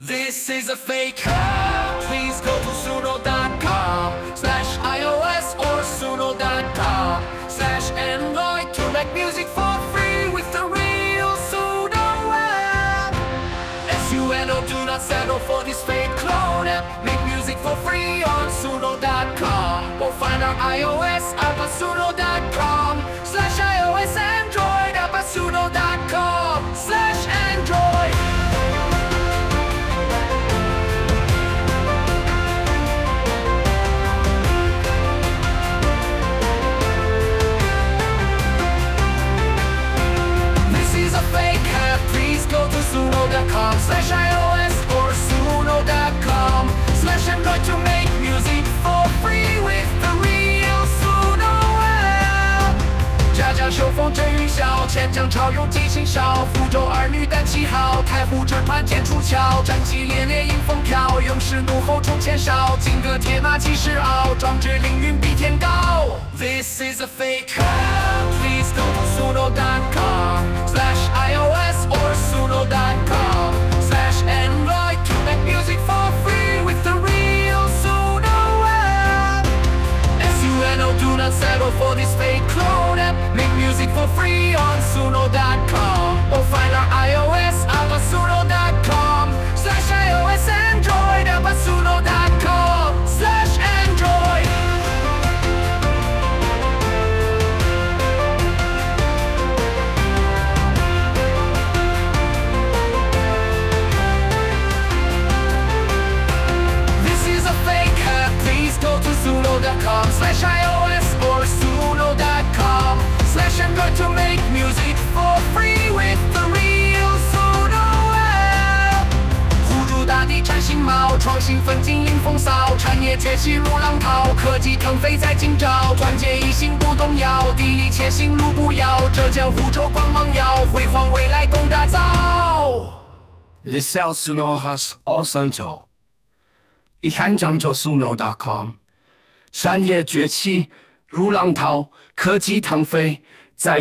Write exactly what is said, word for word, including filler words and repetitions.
This is a fake app. Please go to suno dot com slash iOS or suno dot com slash Android to make music for free with the real Suno app. S U N O, do not settle for this fake clone app. Make music for free on suno dot com or find our iOS app at suno dot com slash iOS Android app at suno dot com slash Android. Please go to suno dot com slash iOS or suno dot com slash Android to make music for free with the real Suno app。家家手风真云霄，千江潮涌激情烧，福州儿女胆气豪，太湖这团剑出鞘，战旗烈烈迎风飘，勇士怒吼冲前哨，金戈铁马气势傲，壮志凌云比天高。This is a fake app. Please go to suno dot com slash iOS or suno dot com slash Android to make music for free with the real Suno app. S U N O, do not settle for this fake clone app. Make music for free on suno dot com or find our iOS app at suno dot com slash iOS Android app at suno dot com slash Android. suno dot com slash iOS or suno dot com slash Android to make music for free with the real Suno app。护住大地崭新貌，创新奋进迎风骚，产业崛起如浪涛，科技腾飞在今朝，团结一心不动摇，砥砺前行路不遥，浙江湖州光芒耀，辉煌未来共打造。 This is Suno has awesome. 一看漳州 suno dot com。产业崛起如浪涛，科技腾飞